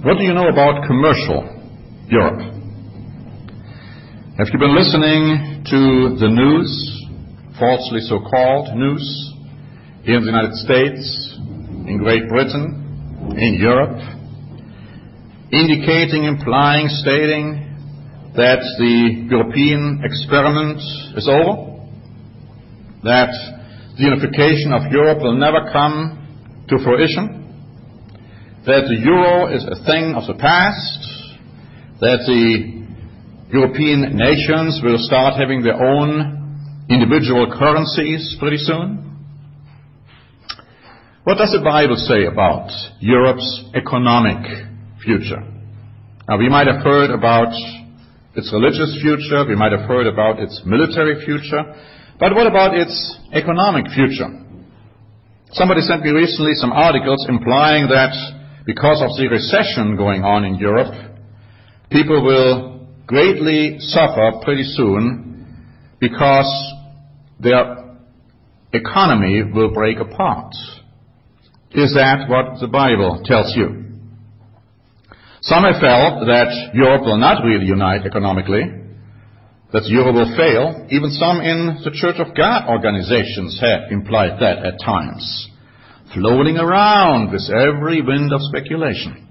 What do you know about commercial Europe? Have you been listening to the news, falsely so-called news, here in the United States, in Great Britain, in Europe, indicating, implying, stating that the European experiment is over, that the unification of Europe will never come to fruition, that the euro is a thing of the past, that the European nations will start having their own individual currencies pretty soon? What does the Bible say about Europe's economic future? Now, we might have heard about its religious future, we might have heard about its military future, but what about its economic future? Somebody sent me recently some articles implying that because of the recession going on in Europe, people will greatly suffer pretty soon because their economy will break apart. Is that what the Bible tells you? Some have felt that Europe will not really unite economically, that the euro will fail. Even some in the Church of God organizations have implied that at times, floating around with every wind of speculation.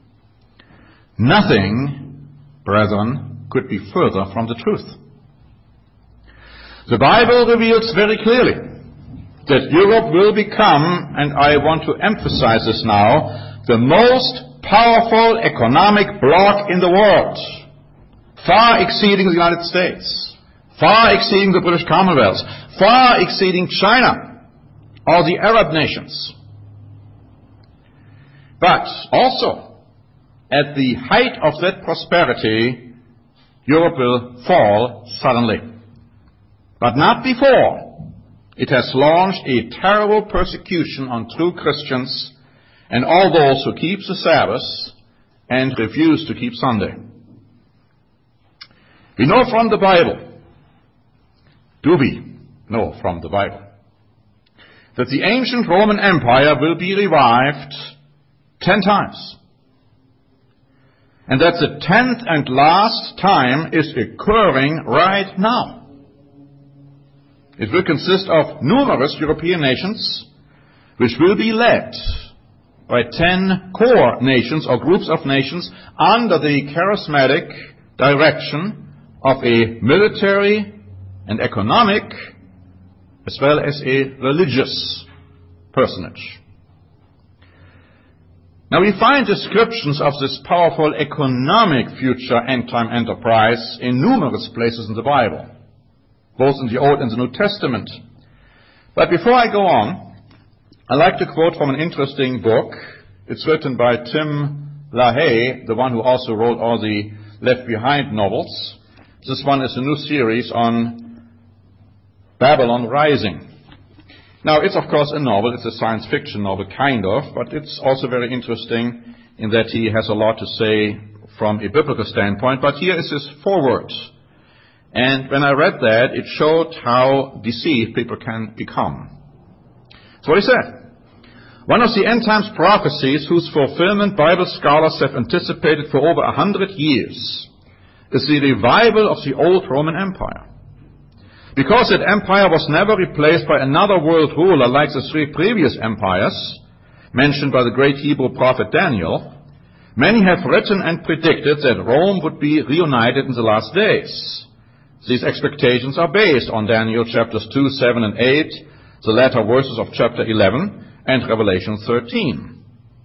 Nothing, brethren, could be further from the truth. The Bible reveals very clearly that Europe will become, and I want to emphasize this now, the most powerful economic bloc in the world, far exceeding the United States, far exceeding the British Commonwealth, far exceeding China or the Arab nations. But also, at the height of that prosperity, Europe will fall suddenly. But not before. It has launched a terrible persecution on true Christians and all those who keep the Sabbath and refuse to keep Sunday. We know from the Bible, do we know from the Bible, that the ancient Roman Empire will be revived 10 times. And that the 10th and last time is occurring right now. It will consist of numerous European nations, which will be led by 10 core nations or groups of nations under the charismatic direction of a military and economic as well as a religious personage. Now we find descriptions of this powerful economic future end-time enterprise in numerous places in the Bible, both in the Old and the New Testament. But before I go on, I'd like to quote from an interesting book. It's written by Tim LaHaye, the one who also wrote all the Left Behind novels. This one is a new series on Babylon Rising. Now, it's of course a novel. It's a science fiction novel, kind of, but it's also very interesting in that he has a lot to say from a biblical standpoint. But here is his foreword. And when I read that, it showed how deceived people can become. So what he said: one of the end times prophecies whose fulfillment Bible scholars have anticipated for over 100 years is the revival of the old Roman Empire. Because that empire was never replaced by another world ruler like the 3 previous empires mentioned by the great Hebrew prophet Daniel, many have written and predicted that Rome would be reunited in the last days. These expectations are based on Daniel chapters 2, 7, and 8, the latter verses of chapter 11, and Revelation 13.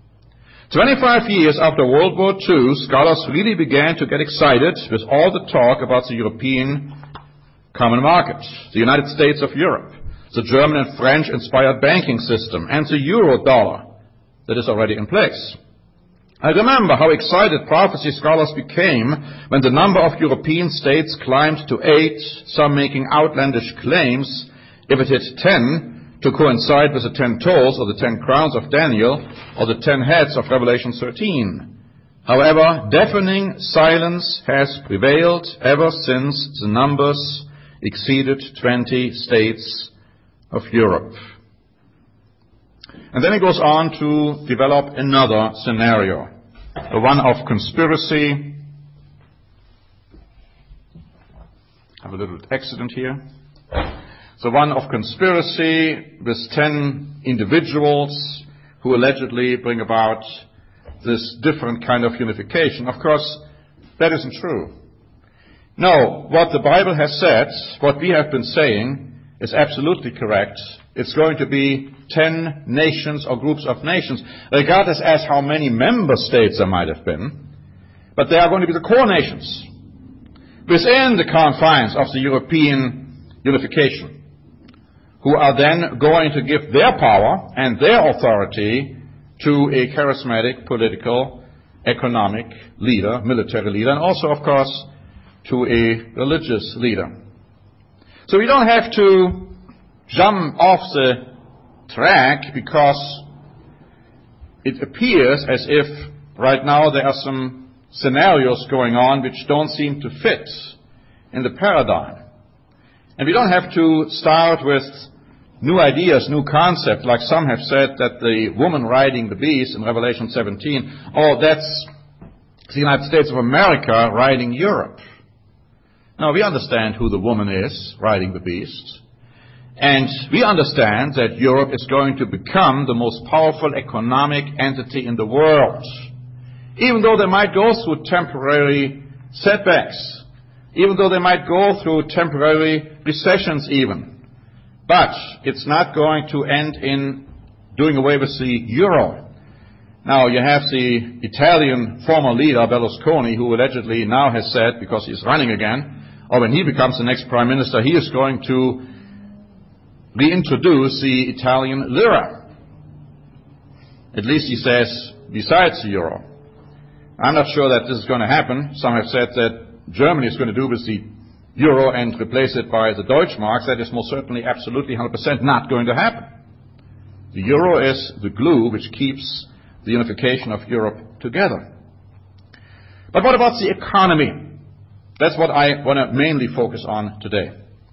25 years after World War II, scholars really began to get excited with all the talk about the European common market, the United States of Europe, the German and French-inspired banking system, and the euro dollar that is already in place. I remember how excited prophecy scholars became when the number of European states climbed to 8, some making outlandish claims, if it hit 10, to coincide with the 10 toes or the 10 crowns of Daniel or the 10 heads of Revelation 13. However, deafening silence has prevailed ever since the numbers exceeded 20 states of Europe. And then he goes on to develop another scenario. the one of conspiracy. I have a little accident here. The one of conspiracy with 10 individuals who allegedly bring about this different kind of unification. Of course, that isn't true. No, what the Bible has said, what we have been saying, is absolutely correct. It's going to be 10 nations or groups of nations, regardless as how many member states there might have been. But they are going to be the core nations within the confines of the European unification, who are then going to give their power and their authority to a charismatic political, economic leader, military leader, and also, of course, to a religious leader. So we don't have to jump off the track because it appears as if right now there are some scenarios going on which don't seem to fit in the paradigm. And we don't have to start with new ideas, new concepts, like some have said that the woman riding the beast in Revelation 17, oh, that's the United States of America riding Europe. Now, we understand who the woman is riding the beast. And we understand that Europe is going to become the most powerful economic entity in the world. Even though they might go through temporary setbacks, even though they might go through temporary recessions even. But it's not going to end in doing away with the euro. Now, you have the Italian former leader, Berlusconi, who allegedly now has said, because he's running again, or when he becomes the next prime minister, he is going to reintroduce the Italian lira. At least he says, besides the euro. I'm not sure that this is going to happen. Some have said that Germany is going to do with the euro and replace it by the Deutschmark. That is most certainly absolutely 100% not going to happen. The euro is the glue which keeps the unification of Europe together. But what about the economy? That's what I want to mainly focus on today.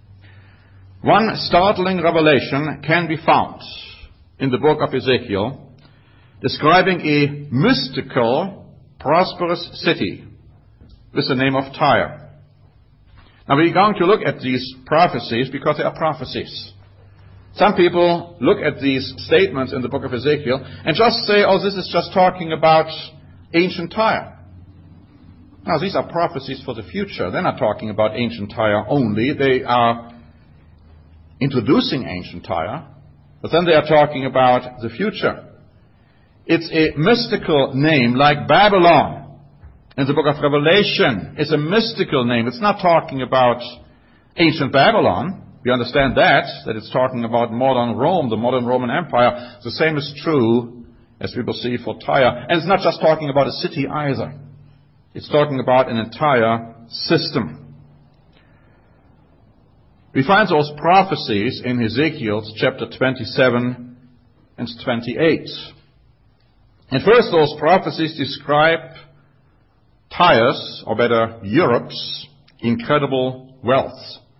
One startling revelation can be found in the book of Ezekiel, describing a mystical, prosperous city with the name of Tyre. Now, we're going to look at these prophecies because they are prophecies. Some people look at these statements in the book of Ezekiel and just say, oh, this is just talking about ancient Tyre. Now, these are prophecies for the future. They're not talking about ancient Tyre only. They are introducing ancient Tyre, but then they are talking about the future. It's a mystical name like Babylon in the book of Revelation. It's a mystical name. It's not talking about ancient Babylon. We understand that it's talking about modern Rome, the modern Roman Empire. The same is true, as we will see, for Tyre. And it's not just talking about a city either. It's talking about an entire system. We find those prophecies in Ezekiel chapter 27 and 28. And first, those prophecies describe Tyre's, or better, Europe's, incredible wealth.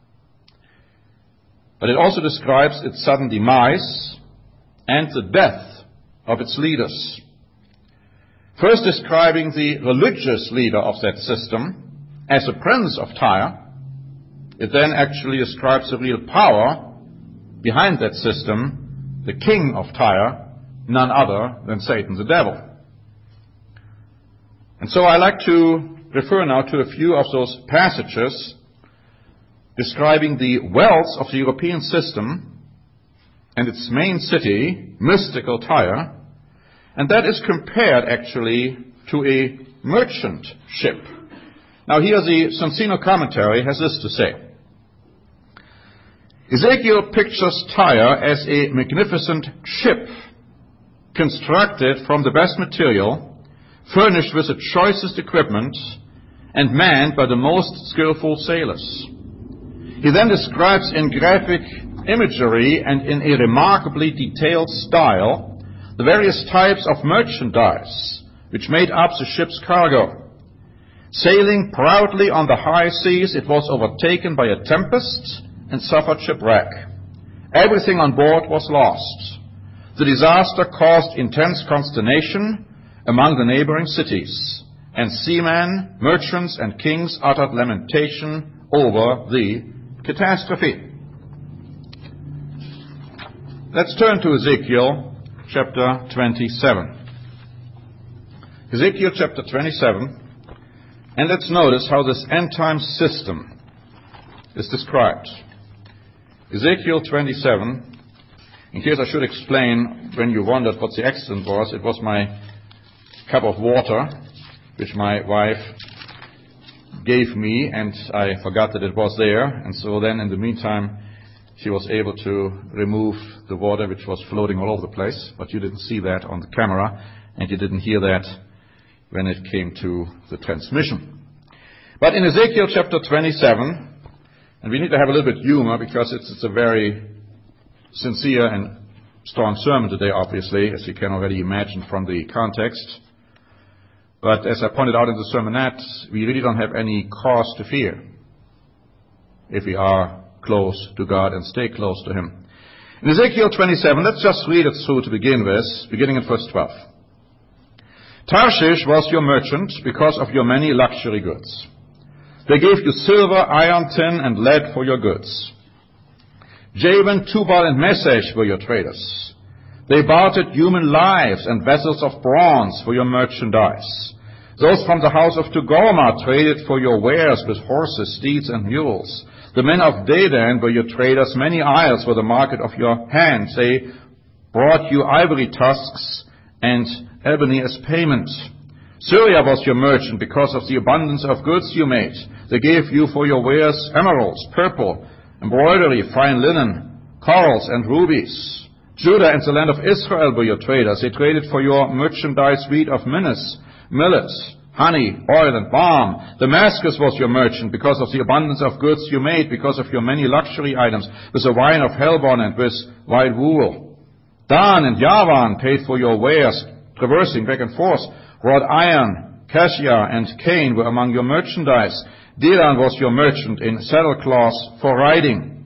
But it also describes its sudden demise and the death of its leaders. First describing the religious leader of that system as a prince of Tyre, it then actually describes the real power behind that system, the king of Tyre, none other than Satan the devil. And so I like to refer now to a few of those passages describing the wealth of the European system and its main city, mystical Tyre, and that is compared actually to a merchant ship. Now here the Soncino commentary has this to say. Ezekiel pictures Tyre as a magnificent ship constructed from the best material, furnished with the choicest equipment, and manned by the most skillful sailors. He then describes in graphic imagery and in a remarkably detailed style the various types of merchandise which made up the ship's cargo. Sailing proudly on the high seas, it was overtaken by a tempest and suffered shipwreck. Everything on board was lost. The disaster caused intense consternation among the neighboring cities, and seamen, merchants, and kings uttered lamentation over the catastrophe. Let's turn to Ezekiel chapter 27. Ezekiel chapter 27, and let's notice how this end-time system is described. Ezekiel 27, in case I should explain, when you wondered what the accident was, it was my cup of water, which my wife gave me, and I forgot that it was there, and so then in the meantime, she was able to remove the water which was floating all over the place, but you didn't see that on the camera, and you didn't hear that when it came to the transmission. But in Ezekiel chapter 27, and we need to have a little bit humor because it's a very sincere and strong sermon today, obviously, as you can already imagine from the context. But as I pointed out in the sermonette, we really don't have any cause to fear if we are close to God and stay close to Him. In Ezekiel 27, let's just read it through to begin with, beginning in verse 12. Tarshish was your merchant because of your many luxury goods. They gave you silver, iron, tin, and lead for your goods. Javan, Tubal, and Meshech were your traders. They bartered human lives and vessels of bronze for your merchandise. Those from the house of Togarmah traded for your wares with horses, steeds, and mules. The men of Dedan were your traders. Many isles were the market of your hands. They brought you ivory tusks and ebony as payment. Syria was your merchant because of the abundance of goods you made. They gave you for your wares emeralds, purple, embroidery, fine linen, corals, and rubies. Judah and the land of Israel were your traders. They traded for your merchandise wheat of Minas, millet, honey, oil, and balm. Damascus was your merchant because of the abundance of goods you made, because of your many luxury items, with the wine of Helbon and with white wool. Dan and Yavan paid for your wares, traversing back and forth. Wrought iron, cassia, and cane were among your merchandise. Dedan was your merchant in saddlecloths for riding.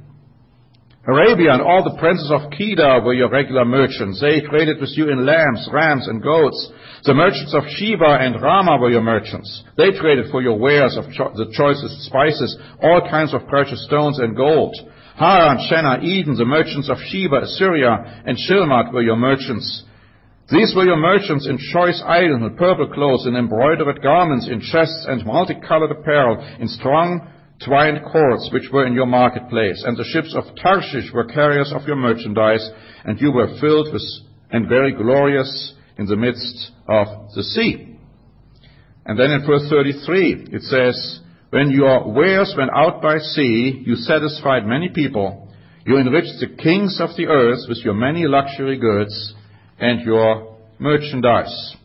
Arabia and all the princes of Kedar were your regular merchants. They traded with you in lambs, rams, and goats. The merchants of Sheba and Ramah were your merchants. They traded for your wares of the choicest spices, all kinds of precious stones and gold. Haran, Shenna, Eden, the merchants of Sheba, Assyria, and Shilmach were your merchants. These were your merchants in choice items, in purple clothes, in embroidered garments, in chests and multicolored apparel, in strong twined cords which were in your marketplace. And the ships of Tarshish were carriers of your merchandise, and you were filled with and very glorious in the midst of the sea. And then in verse 33 it says, when your wares went out by sea, you satisfied many people. You enriched the kings of the earth with your many luxury goods and your merchandise.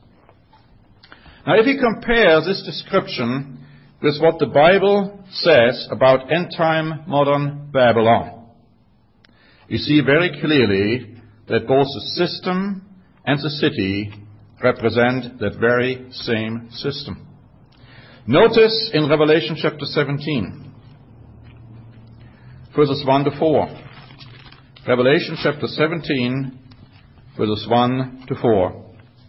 Now, if you compare this description with what the Bible says about end-time modern Babylon, you see very clearly that both the system and the city represent that very same system. Notice in Revelation chapter 17, verses 1 to 4. Revelation chapter 17, verses 1 to 4.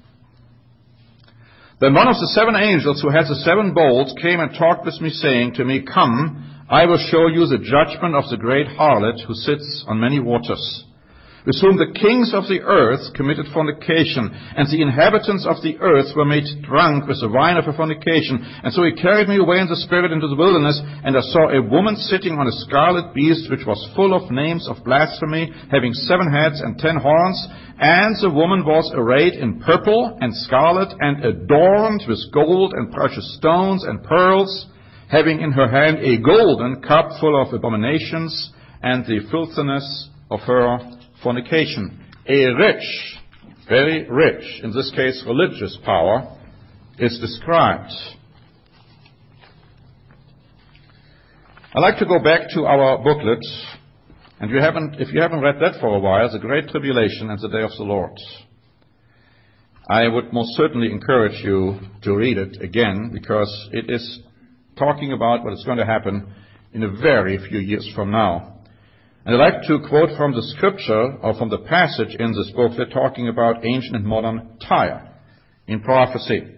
Then one of the seven angels who had the seven bowls came and talked with me, saying to me, Come, I will show you the judgment of the great harlot who sits on many waters, with whom the kings of the earth committed fornication, and the inhabitants of the earth were made drunk with the wine of her fornication. And so he carried me away in the spirit into the wilderness, and I saw a woman sitting on a scarlet beast, which was full of names of blasphemy, having 7 heads and 10 horns. And the woman was arrayed in purple and scarlet, and adorned with gold and precious stones and pearls, having in her hand a golden cup full of abominations and the filthiness of her fornication. A rich, very rich, in this case religious power, is described. I'd like to go back to our booklet, and if you haven't read that for a while, The Great Tribulation and the Day of the Lord. I would most certainly encourage you to read it again, because it is talking about what is going to happen in a very few years from now. And I'd like to quote from the scripture, or from the passage in this book, they're talking about ancient and modern Tyre. in prophecy.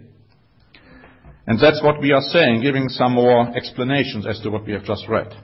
And that's what we are saying, giving some more explanations as to what we have just read.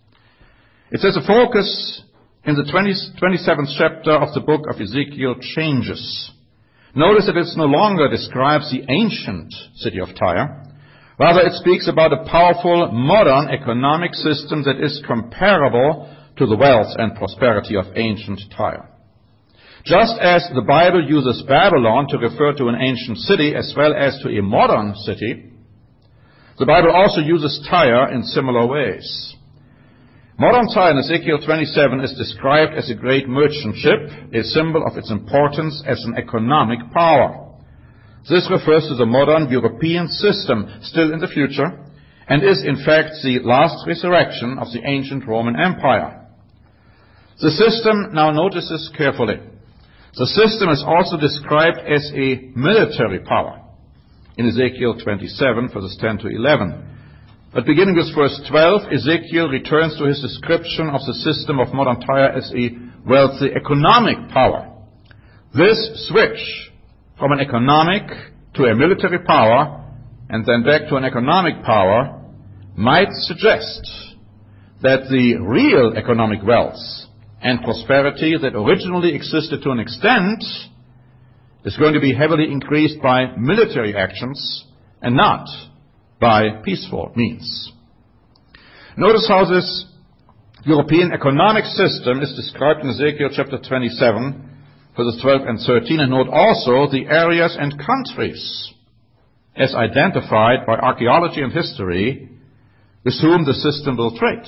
It says the focus in the 27th chapter of the book of Ezekiel changes. Notice that it no longer describes the ancient city of Tyre. Rather, it speaks about a powerful, modern economic system that is comparable to the wealth and prosperity of ancient Tyre. Just as the Bible uses Babylon to refer to an ancient city as well as to a modern city, the Bible also uses Tyre in similar ways. Modern Tyre in Ezekiel 27 is described as a great merchant ship, a symbol of its importance as an economic power. This refers to the modern European system still in the future and is in fact the last resurrection of the ancient Roman Empire. The system, now notice this carefully, the system is also described as a military power in Ezekiel 27, verses 10 to 11. But beginning with verse 12, Ezekiel returns to his description of the system of modern Tyre as a wealthy economic power. This switch from an economic to a military power and then back to an economic power might suggest that the real economic wealth and prosperity that originally existed to an extent is going to be heavily increased by military actions and not by peaceful means. Notice how this European economic system is described in Ezekiel chapter 27, verses 12 and 13, and note also the areas and countries as identified by archaeology and history with whom the system will trade.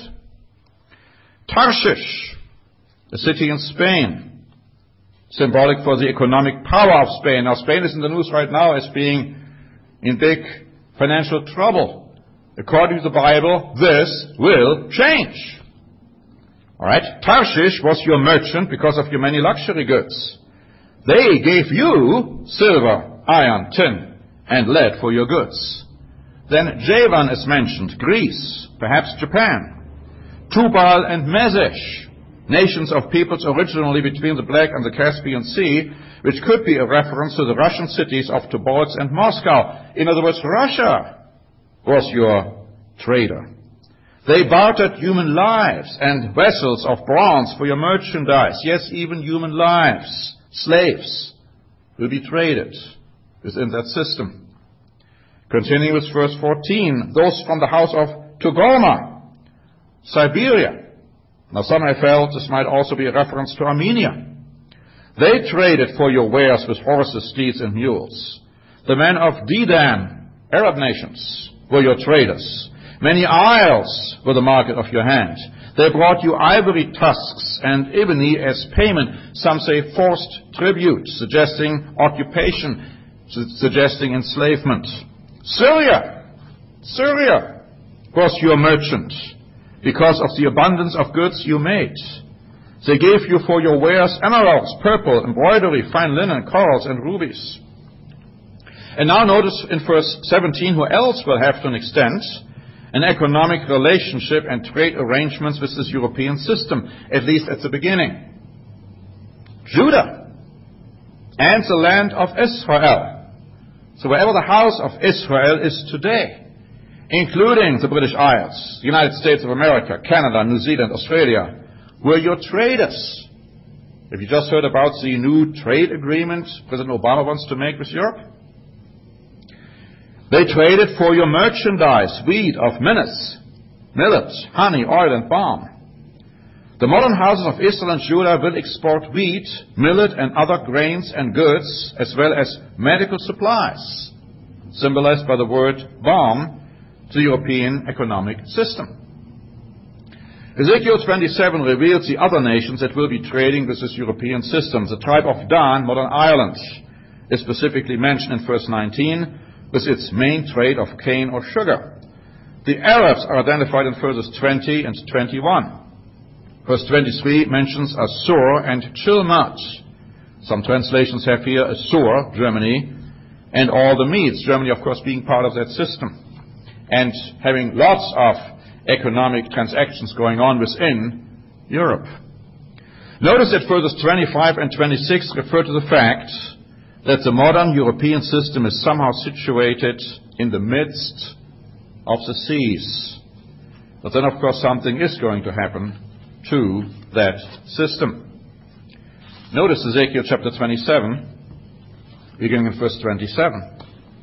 Tarshish, a city in Spain, symbolic for the economic power of Spain. Now, Spain is in the news right now as being in big financial trouble. According to the Bible, this will change. All right? Tarshish was your merchant because of your many luxury goods. They gave you silver, iron, tin, and lead for your goods. Then Javan is mentioned, Greece, perhaps Japan. Tubal and Mesesh, nations of peoples originally between the Black and the Caspian Sea, which could be a reference to the Russian cities of Tobolsk and Moscow. In other words, Russia was your trader. They bartered human lives and vessels of bronze for your merchandise. Yes, even human lives, slaves, will be traded within that system. Continuing with verse 14, those from the house of Togarmah, Siberia. Now some have felt this might also be a reference to Armenia. They traded for your wares with horses, steeds, and mules. The men of Dedan, Arab nations, were your traders. Many isles were the market of your hand. They brought you ivory tusks and ebony as payment. Some say forced tribute, suggesting occupation, suggesting enslavement. Syria was your merchant because of the abundance of goods you made. They gave you for your wares emeralds, purple, embroidery, fine linen, corals, and rubies. And now notice in verse 17 who else will have to an extent an economic relationship and trade arrangements with this European system, at least at the beginning. Judah and the land of Israel. So wherever the house of Israel is today, including the British Isles, the United States of America, Canada, New Zealand, Australia, were your traders. Have you just heard about the new trade agreement President Obama wants to make with Europe? They traded for your merchandise, wheat of Minas, millet, honey, oil, and balm. The modern houses of Israel and Judah will export wheat, millet, and other grains and goods, as well as medical supplies, symbolized by the word balm, to the European economic system. Ezekiel 27 reveals the other nations that will be trading with this European system. The tribe of Dan, modern Ireland, is specifically mentioned in verse 19 with its main trade of cane or sugar. The Arabs are identified in verses 20 and 21. Verse 23 mentions Assur and Chilmat. Some translations have here Assur, Germany, and all the Medes, Germany of course being part of that system, and having lots of economic transactions going on within Europe. Notice that verses 25 and 26 refer to the fact that the modern European system is somehow situated in the midst of the seas. But then, of course, something is going to happen to that system. Notice Ezekiel chapter 27, beginning in verse 27.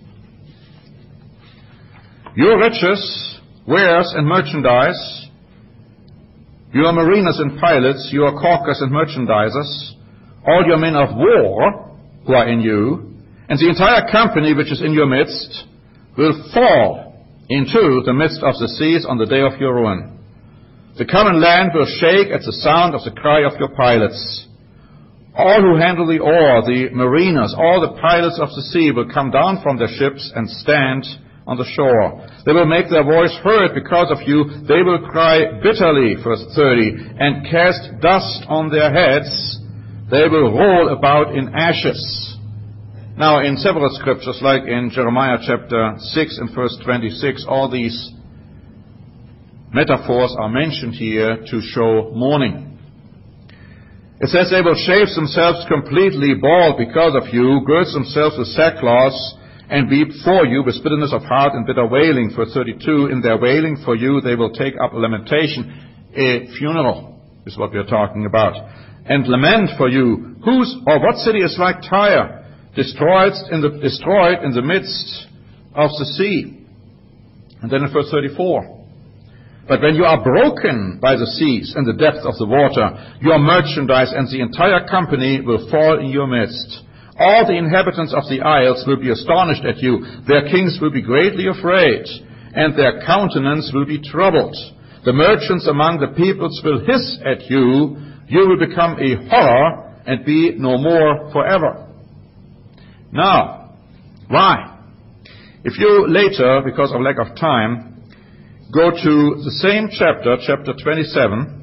Your riches, wares, and merchandise, your mariners and pilots, your caulkers and merchandisers, all your men of war who are in you, and the entire company which is in your midst, will fall into the midst of the seas on the day of your ruin. The common land will shake at the sound of the cry of your pilots. All who handle the oar, the mariners, all the pilots of the sea will come down from their ships and stand on the shore. They will make their voice heard because of you. They will cry bitterly, verse 30, and cast dust on their heads. They will roll about in ashes. Now, in several scriptures, like in Jeremiah chapter 6 and verse 26, all these metaphors are mentioned here to show mourning. It says they will shave themselves completely bald because of you, gird themselves with sackcloth, and weep for you with bitterness of heart and bitter wailing. Verse 32, in their wailing for you they will take up a lamentation. A funeral is what we are talking about. And lament for you. Whose or what city is like Tyre, destroyed in the midst of the sea? And then in verse 34, but when you are broken by the seas and the depth of the water, your merchandise and the entire company will fall in your midst. All the inhabitants of the isles will be astonished at you. Their kings will be greatly afraid, and their countenance will be troubled. The merchants among the peoples will hiss at you. You will become a horror and be no more forever. Now, why? If you later, because of lack of time, go to the same chapter, chapter 27,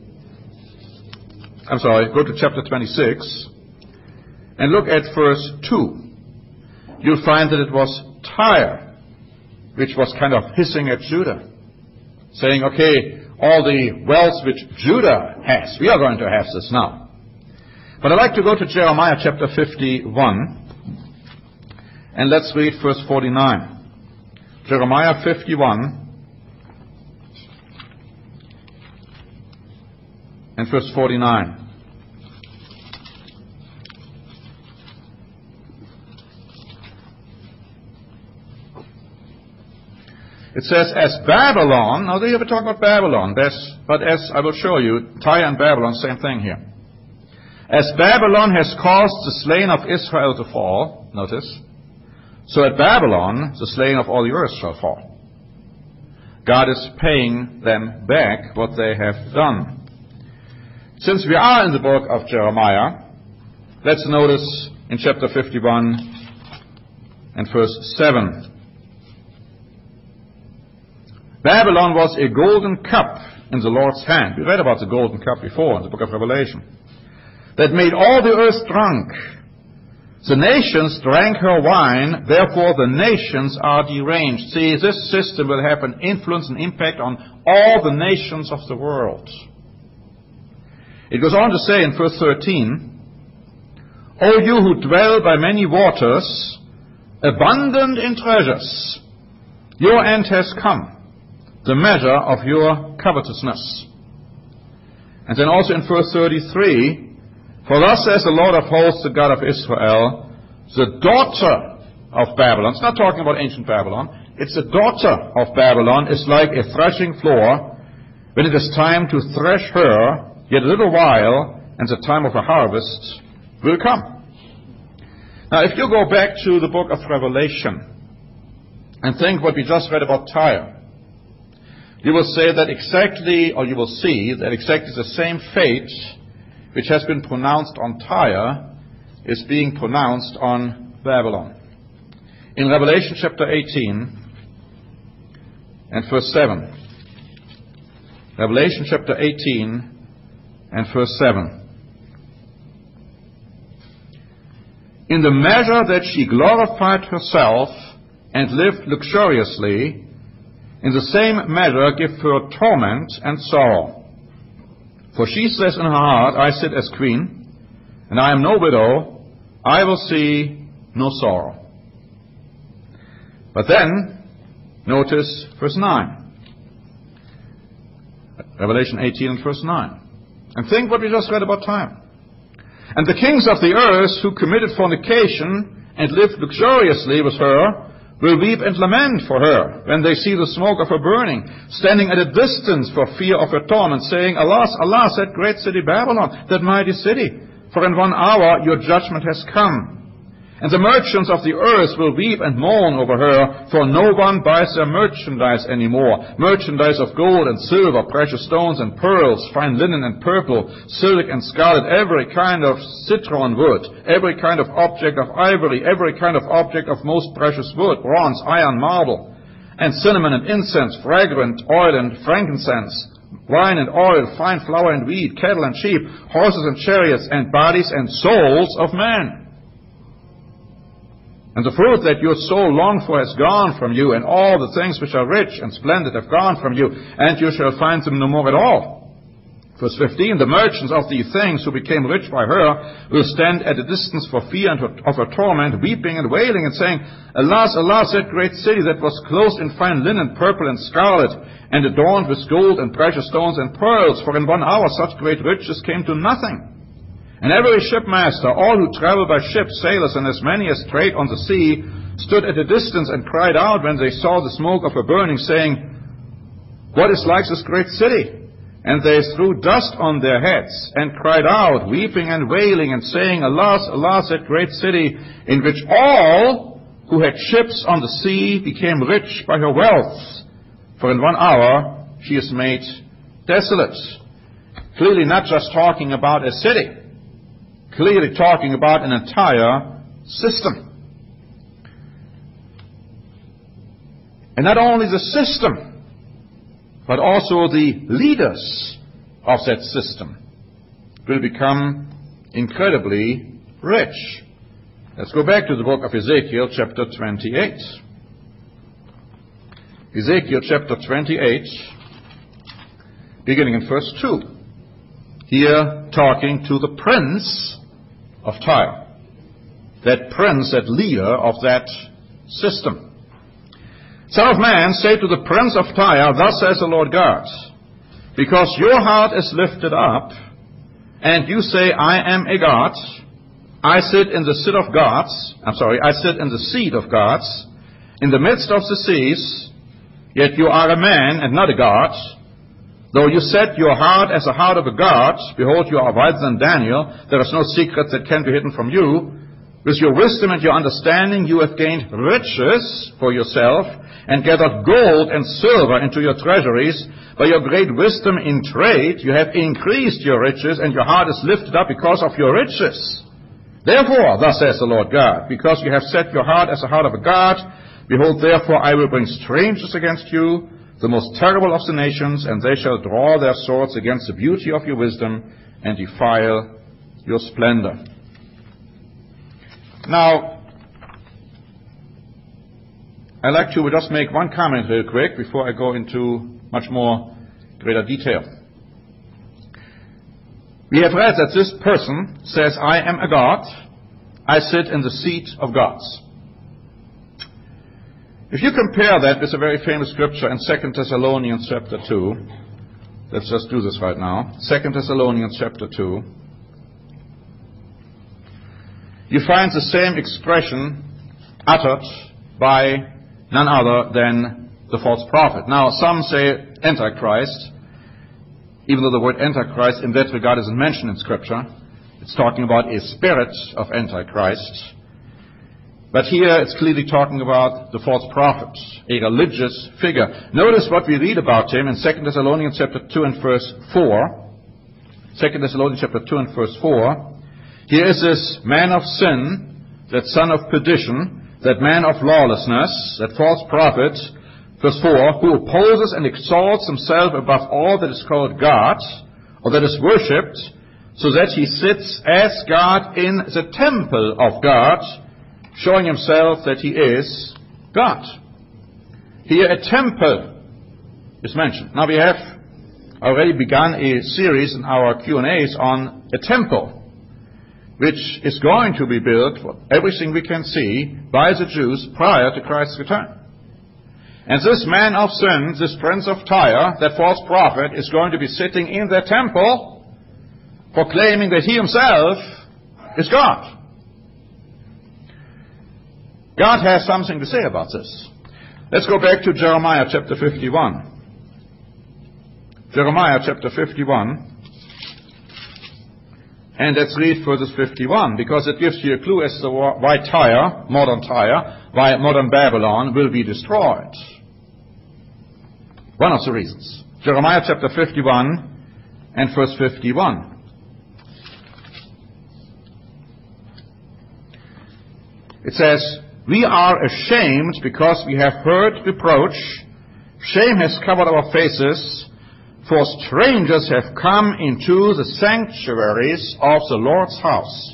go to chapter 26, and look at verse 2, you'll find that it was Tyre which was kind of hissing at Judah, saying, okay, all the wealth which Judah has, we are going to have this now. But I'd like to go to Jeremiah chapter 51, and let's read verse 49. Jeremiah 51, and verse 49. It says, as Babylon, now they ever talk about Babylon, but as I will show you, Tyre and Babylon, same thing here. As Babylon has caused the slain of Israel to fall, notice, so at Babylon the slain of all the earth shall fall. God is paying them back what they have done. Since we are in the book of Jeremiah, let's notice in chapter 51 and verse 7. Babylon was a golden cup in the Lord's hand. We read about the golden cup before in the book of Revelation. That made all the earth drunk. The nations drank her wine, therefore the nations are deranged. See, this system will have an influence and impact on all the nations of the world. It goes on to say in verse 13, O you who dwell by many waters, abundant in treasures, your end has come, the measure of your covetousness. And then also in verse 33, for thus says the Lord of hosts, the God of Israel, the daughter of Babylon, it's not talking about ancient Babylon, it's the daughter of Babylon is like a threshing floor. When it is time to thresh her, yet a little while, and the time of a harvest will come. Now, if you go back to the book of Revelation and think what we just read about Tyre, you will say that exactly, or you will see that exactly the same fate which has been pronounced on Tyre is being pronounced on Babylon. In Revelation chapter 18 and verse 7. Revelation chapter 18 and verse 7. In the measure that she glorified herself and lived luxuriously, in the same measure give her torment and sorrow. For she says in her heart, I sit as queen, and I am no widow. I will see no sorrow. But then, notice verse 9. Revelation 18 and verse 9. And think what we just read about time. And the kings of the earth who committed fornication and lived luxuriously with her will weep and lament for her when they see the smoke of her burning, standing at a distance for fear of her torment, saying, Alas, alas, that great city Babylon, that mighty city, for in 1 hour your judgment has come. And the merchants of the earth will weep and mourn over her, for no one buys their merchandise anymore. Merchandise of gold and silver, precious stones and pearls, fine linen and purple, silk and scarlet, every kind of citron wood, every kind of object of ivory, every kind of object of most precious wood, bronze, iron, marble, and cinnamon and incense, fragrant oil and frankincense, wine and oil, fine flour and wheat, cattle and sheep, horses and chariots, and bodies and souls of men. And the fruit that your soul longed for has gone from you, and all the things which are rich and splendid have gone from you, and you shall find them no more at all. Verse 15, the merchants of these things who became rich by her will stand at a distance for fear of her torment, weeping and wailing and saying, Alas, alas, that great city that was clothed in fine linen, purple and scarlet, and adorned with gold and precious stones and pearls, for in 1 hour such great riches came to nothing. And every shipmaster, all who travel by ship, sailors, and as many as trade on the sea, stood at a distance and cried out when they saw the smoke of her burning, saying, What is like this great city? And they threw dust on their heads, and cried out, weeping and wailing, and saying, Alas, alas, that great city, in which all who had ships on the sea became rich by her wealth. For in 1 hour she is made desolate. Clearly not just talking about a city. Clearly talking about an entire system. And not only the system, but also the leaders of that system will become incredibly rich. Let's go back to the book of Ezekiel, chapter 28. Ezekiel, chapter 28, beginning in verse 2. Here, talking to the prince of Tyre, that prince, that leader of that system. Son of man, say to the prince of Tyre, Thus says the Lord God, because your heart is lifted up, and you say, I am a god, I sit in the seat of gods, I sit in the seat of gods, in the midst of the seas, yet you are a man and not a god. Though you set your heart as the heart of a god, behold, you are wiser than Daniel. There is no secret that can be hidden from you. With your wisdom and your understanding, you have gained riches for yourself and gathered gold and silver into your treasuries. By your great wisdom in trade, you have increased your riches, and your heart is lifted up because of your riches. Therefore, thus says the Lord God, because you have set your heart as the heart of a god, behold, therefore I will bring strangers against you, the most terrible of the nations, and they shall draw their swords against the beauty of your wisdom and defile your splendor. Now, I'd like to just make one comment real quick before I go into much more greater detail. We have read that this person says, I am a god, I sit in the seat of gods. If you compare that with a very famous scripture in 2 Thessalonians chapter 2, let's just do this right now. 2 Thessalonians chapter 2. You find the same expression uttered by none other than the false prophet. Now, some say Antichrist, even though the word Antichrist in that regard isn't mentioned in Scripture. It's talking about a spirit of Antichrist. But here it's clearly talking about the false prophet, a religious figure. Notice what we read about him in 2 Thessalonians chapter 2 and verse 4. 2 Thessalonians chapter 2 and verse 4. Here is this man of sin, that son of perdition, that man of lawlessness, that false prophet, verse 4, who opposes and exalts himself above all that is called God, or that is worshipped, so that he sits as God in the temple of God, showing himself that he is God. Here a temple is mentioned. Now we have already begun a series in our Q&As on a temple. which is going to be built, for everything we can see, by the Jews prior to Christ's return. And this man of sin, this prince of Tyre, that false prophet, is going to be sitting in their temple proclaiming that he himself is God. God has something to say about this. Let's go back to Jeremiah chapter 51. Jeremiah chapter 51. And let's read verses 51, because it gives you a clue as to why Tyre, why modern Babylon will be destroyed. One of the reasons. Jeremiah chapter 51 and verse 51. It says, "We are ashamed because we have heard reproach. Shame has covered our faces, for strangers have come into the sanctuaries of the Lord's house."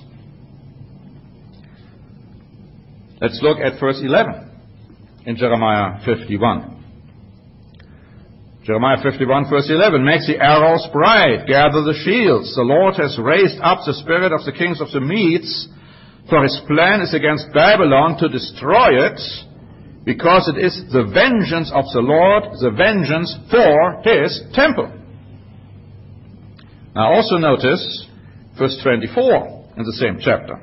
Let's look at verse 11 in Jeremiah 51. Jeremiah 51, verse 11, "Make the arrows bright, gather the shields. The Lord has raised up the spirit of the kings of the Medes, for his plan is against Babylon to destroy it, because it is the vengeance of the Lord, the vengeance for his temple." Now also notice verse 24 in the same chapter.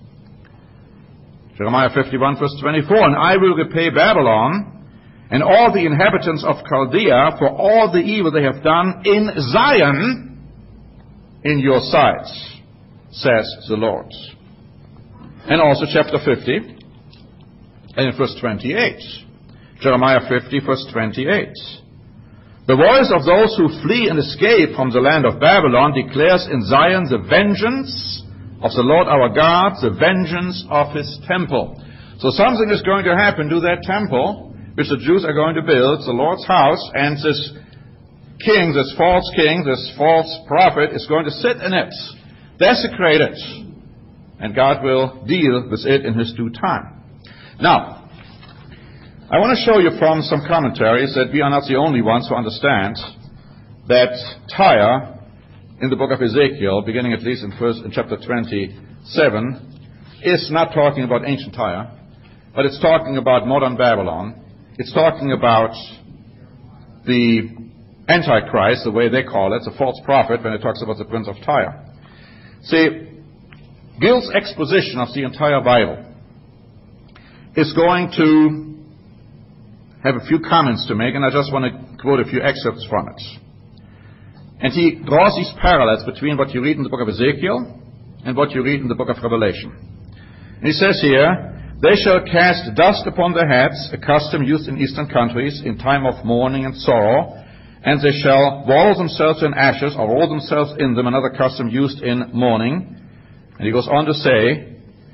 Jeremiah 51, verse 24, "And I will repay Babylon and all the inhabitants of Chaldea for all the evil they have done in Zion in your sight, says the Lord." And also chapter 50, and in verse 28. Jeremiah 50, verse 28. "The voice of those who flee and escape from the land of Babylon declares in Zion the vengeance of the Lord our God, the vengeance of his temple." So something is going to happen to that temple, which the Jews are going to build, the Lord's house, and this king, this false prophet, is going to sit in it, desecrate it, and God will deal with it in his due time. Now, I want to show you from some commentaries that we are not the only ones who understand that Tyre, in the book of Ezekiel, beginning at least in chapter 27, is not talking about ancient Tyre, but it's talking about modern Babylon. It's talking about the Antichrist, the way they call it, the false prophet, when it talks about the prince of Tyre. See, Gill's exposition of the entire Bible is going to have a few comments to make, and I just want to quote a few excerpts from it. And he draws these parallels between what you read in the book of Ezekiel and what you read in the book of Revelation. And he says here, "They shall cast dust upon their heads, a custom used in eastern countries in time of mourning and sorrow, and they shall wallow themselves in ashes, or roll themselves in them, another custom used in mourning." And he goes on to say,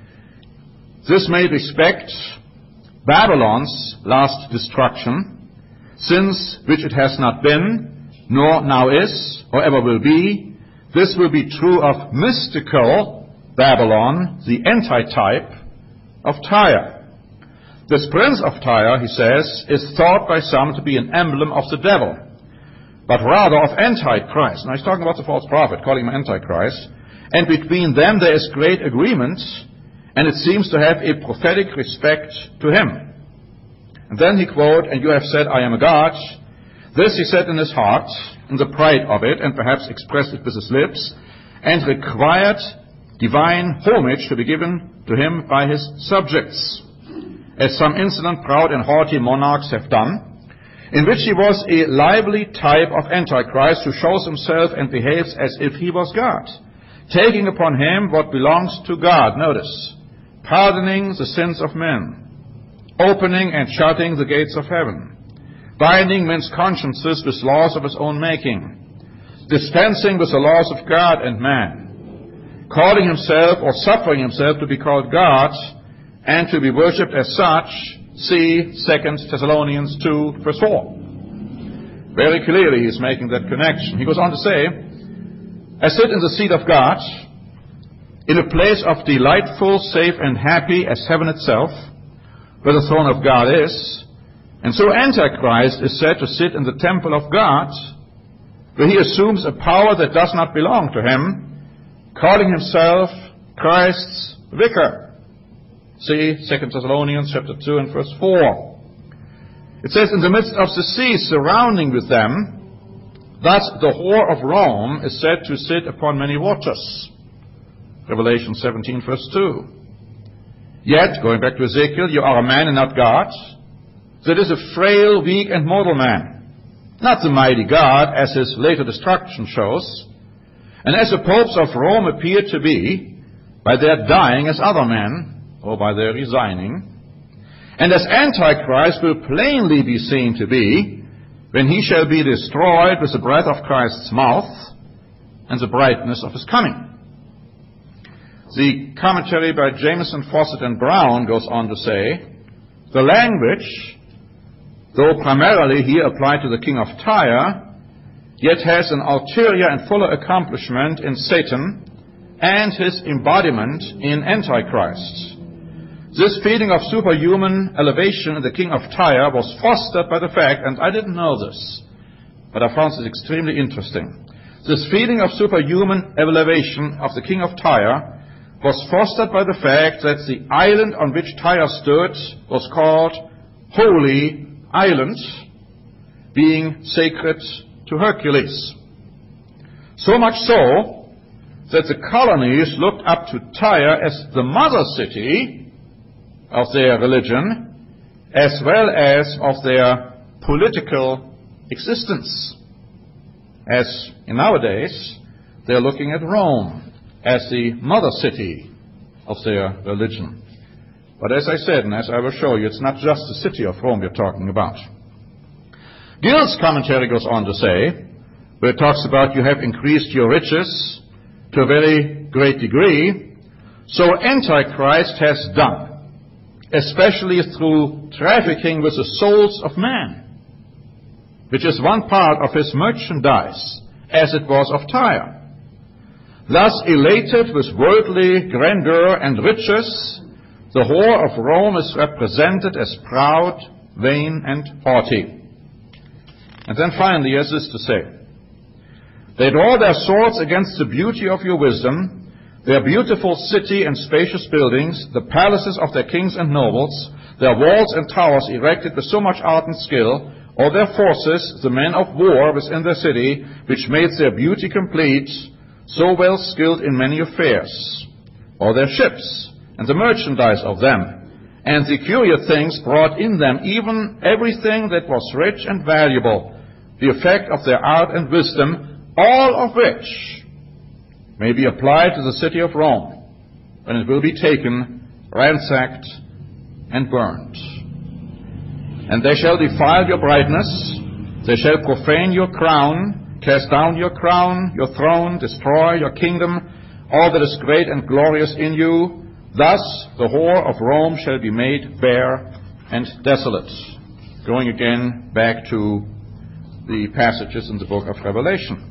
"This may respect Babylon's last destruction, since which it has not been, nor now is, or ever will be. This will be true of mystical Babylon, the antitype of Tyre. This prince of Tyre," he says, "is thought by some to be an emblem of the devil, but rather of Antichrist." Now he's talking about the false prophet, calling him Antichrist. "And between them there is great agreement, and it seems to have a prophetic respect to him." And then he quote, "And you have said, I am a God. This he said in his heart, in the pride of it, and perhaps expressed it with his lips, and required divine homage to be given to him by his subjects, as some insolent, proud, and haughty monarchs have done, in which he was a lively type of Antichrist, who shows himself and behaves as if he was God, taking upon him what belongs to God," notice, "pardoning the sins of men, opening and shutting the gates of heaven, binding men's consciences with laws of his own making, dispensing with the laws of God and man, calling himself or suffering himself to be called God and to be worshipped as such." See 2 Thessalonians 2, verse 4. Very clearly he is making that connection. He goes on to say, "I sit in the seat of God, in a place of delightful, safe, and happy as heaven itself, where the throne of God is. And so Antichrist is said to sit in the temple of God, where he assumes a power that does not belong to him, calling himself Christ's vicar. See 2 Thessalonians chapter 2 and verse 4. It says, in the midst of the sea surrounding with them, thus the whore of Rome is said to sit upon many waters. Revelation 17 verse 2. Yet, going back to Ezekiel, you are a man and not God. That is a frail, weak, and mortal man. Not the mighty God, as his later destruction shows. And as the popes of Rome appear to be, by their dying as other men, or by their resigning, and as Antichrist will plainly be seen to be, when he shall be destroyed with the breath of Christ's mouth and the brightness of his coming. The commentary by Jameson, Fawcett, and Brown goes on to say, the language, though primarily here applied to the king of Tyre, yet has an ulterior and fuller accomplishment in Satan and his embodiment in Antichrist. This feeling of superhuman elevation in the king of Tyre was fostered by the fact, and I didn't know this, but I found this extremely interesting. This feeling of superhuman elevation of the king of Tyre was fostered by the fact that the island on which Tyre stood was called Holy Island, being sacred to Hercules. So much so that the colonies looked up to Tyre as the mother city of their religion, as well as of their political existence. As in nowadays, they're looking at Rome as the mother city of their religion. But as I said, and as I will show you, it's not just the city of Rome we're talking about. Gill's commentary goes on to say, where it talks about you have increased your riches to a very great degree, so Antichrist has done, especially through trafficking with the souls of man, which is one part of his merchandise, as it was of Tyre. Thus elated with worldly grandeur and riches, the whore of Rome is represented as proud, vain, and haughty. And then finally, he has this to say, they draw their swords against the beauty of your wisdom, their beautiful city and spacious buildings, the palaces of their kings and nobles, their walls and towers erected with so much art and skill, or their forces, the men of war within their city, which made their beauty complete, so well skilled in many affairs, or their ships, and the merchandise of them, and the curious things brought in them, even everything that was rich and valuable, the effect of their art and wisdom, all of which may be applied to the city of Rome, when it will be taken, ransacked, and burned. And they shall defile your brightness, they shall profane your crown, cast down your crown, your throne, destroy your kingdom, all that is great and glorious in you. Thus the whore of Rome shall be made bare and desolate. Going again back to the passages in the book of Revelation.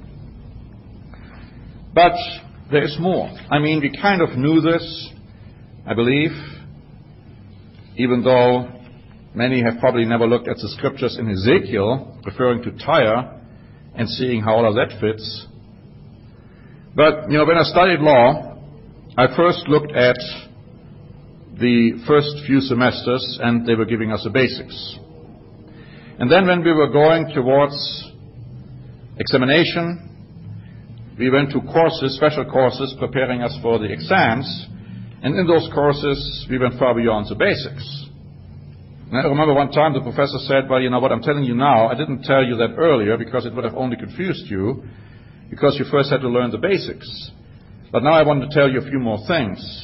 But there is more. I mean, we kind of knew this, I believe, even though many have probably never looked at the scriptures in Ezekiel, referring to Tyre, and seeing how all of that fits. But, when I studied law, I first looked at the first few semesters, and they were giving us the basics. And then when we were going towards examination, we went to courses, special courses, preparing us for the exams, and in those courses, we went far beyond the basics. And I remember one time the professor said, well, what I'm telling you now, I didn't tell you that earlier because it would have only confused you, because you first had to learn the basics. But now I want to tell you a few more things.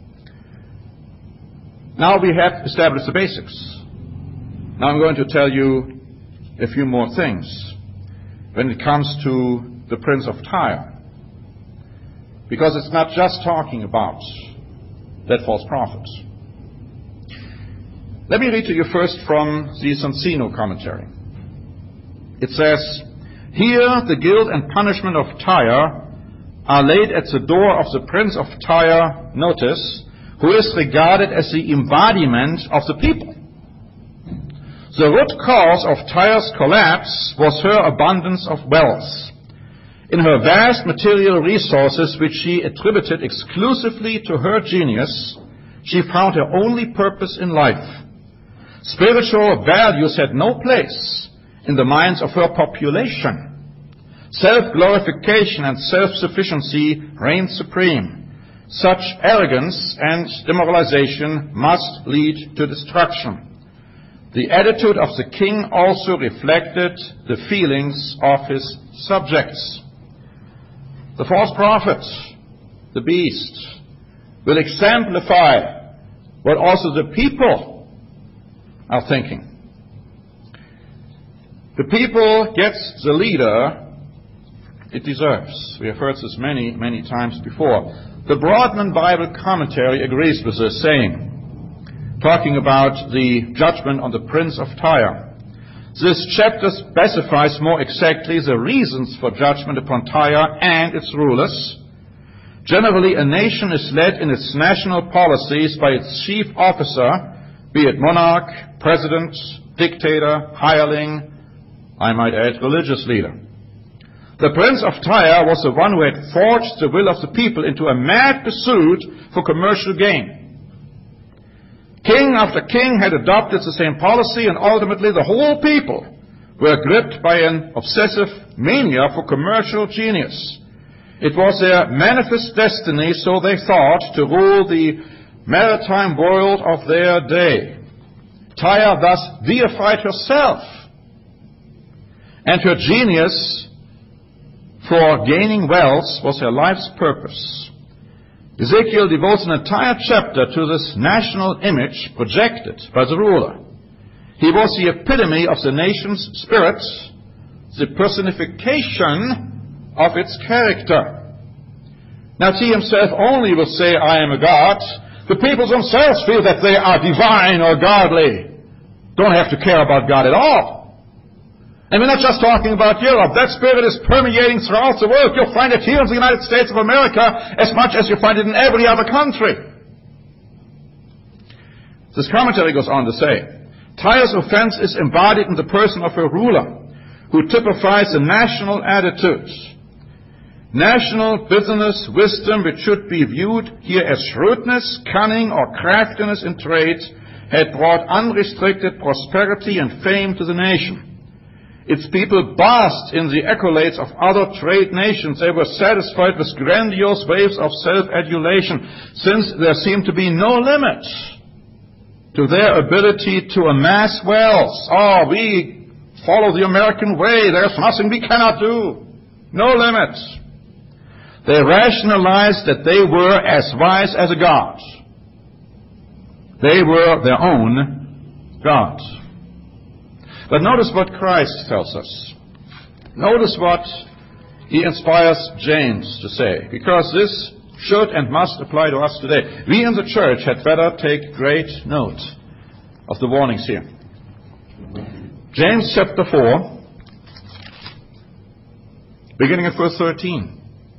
Now we have established the basics. Now I'm going to tell you a few more things when it comes to the Prince of Tyre. Because it's not just talking about that false prophet. Let me read to you first from the Sonsino commentary. It says, here the guilt and punishment of Tyre are laid at the door of the Prince of Tyre, notice, who is regarded as the embodiment of the people. The root cause of Tyre's collapse was her abundance of wealth. In her vast material resources, which she attributed exclusively to her genius, she found her only purpose in life. Spiritual values had no place in the minds of her population. Self-glorification and self-sufficiency reigned supreme. Such arrogance and demoralization must lead to destruction. The attitude of the king also reflected the feelings of his subjects. The false prophet, the beast, will exemplify what also the people are thinking. The people gets the leader it deserves. We have heard this many, many times before. The Broadman Bible Commentary agrees with this saying, talking about the judgment on the prince of Tyre. This chapter specifies more exactly the reasons for judgment upon Tyre and its rulers. Generally, a nation is led in its national policies by its chief officer, be it monarch, president, dictator, hireling, I might add, religious leader. The prince of Tyre was the one who had forged the will of the people into a mad pursuit for commercial gain. King after king had adopted the same policy, and ultimately the whole people were gripped by an obsessive mania for commercial genius. It was their manifest destiny, so they thought, to rule the maritime world of their day. Tyre thus deified herself, and her genius for gaining wealth was her life's purpose. Ezekiel devotes an entire chapter to this national image projected by the ruler. He was the epitome of the nation's spirit, the personification of its character. Now, he himself only will say, I am a god. The people themselves feel that they are divine or godly. Don't have to care about God at all. And we're not just talking about Europe. That spirit is permeating throughout the world. You'll find it here in the United States of America as much as you find it in every other country. This commentary goes on to say, Tyre's offense is embodied in the person of her ruler, who typifies the national attitude. National business wisdom, which should be viewed here as shrewdness, cunning, or craftiness in trade, had brought unrestricted prosperity and fame to the nation. Its people basked in the accolades of other trade nations. They were satisfied with grandiose waves of self-adulation, since there seemed to be no limit to their ability to amass wealth. Oh, we follow the American way. There's nothing we cannot do. No limit. They rationalized that they were as wise as a god. They were their own God. But notice what Christ tells us. Notice what he inspires James to say, because this should and must apply to us today. We in the church had better take great note of the warnings here. James chapter 4, beginning at verse 13.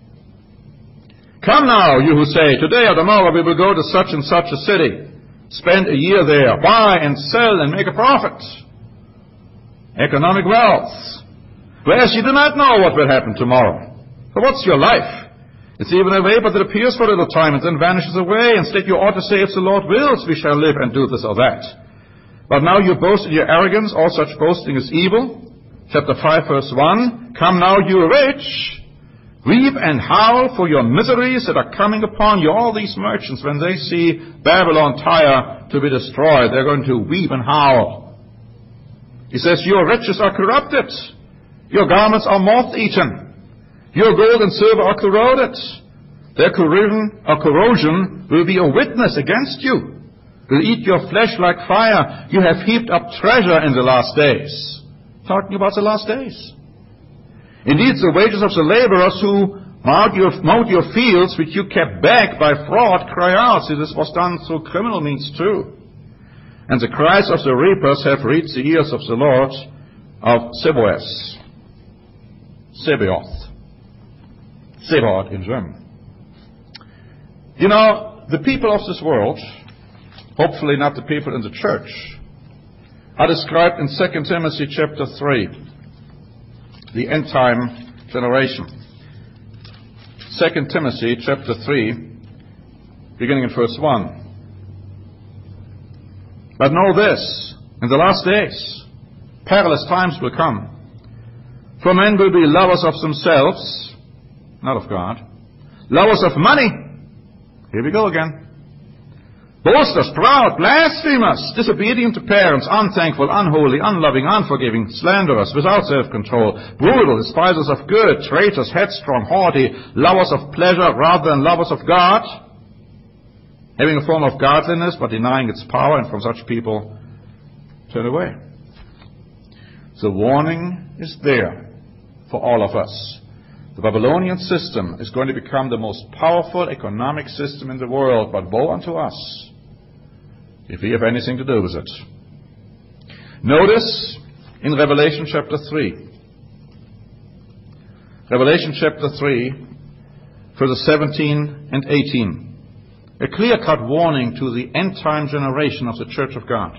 Come now, you who say, today or tomorrow we will go to such and such a city, spend a year there, buy and sell and make a profit. Economic wealth. Whereas you do not know what will happen tomorrow. For what's your life? It's even a vapor that appears for a little time and then vanishes away. Instead you ought to say, if the Lord wills, we shall live and do this or that. But now you boast in your arrogance. All such boasting is evil. Chapter 5, verse 1. Come now, you rich. Weep and howl for your miseries that are coming upon you. All these merchants, when they see Babylon, Tyre to be destroyed, they're going to weep and howl. He says, your riches are corrupted. Your garments are moth-eaten. Your gold and silver are corroded. Their corrosion will be a witness against you. Will eat your flesh like fire. You have heaped up treasure in the last days. Talking about the last days. Indeed, the wages of the laborers who mowed your fields, which you kept back by fraud, cry out. See, this was done through criminal means too. And the cries of the reapers have reached the ears of the Lord of Sabaoth. Sabaoth in German. You know, the people of this world, hopefully not the people in the church, are described in 2 Timothy chapter 3, the end-time generation. 2 Timothy chapter 3, beginning in verse 1. But know this, in the last days, perilous times will come. For men will be lovers of themselves, not of God, lovers of money. Here we go again. Boasters, proud, blasphemers, disobedient to parents, unthankful, unholy, unloving, unforgiving, slanderers, without self-control, brutal, despisers of good, traitors, headstrong, haughty, lovers of pleasure rather than lovers of God, having a form of godliness but denying its power, and from such people turn away. The warning is there for all of us. The Babylonian system is going to become the most powerful economic system in the world, but woe unto us if we have anything to do with it. Notice in Revelation chapter 3. Revelation chapter 3, verses 17 and 18. A clear-cut warning to the end-time generation of the Church of God.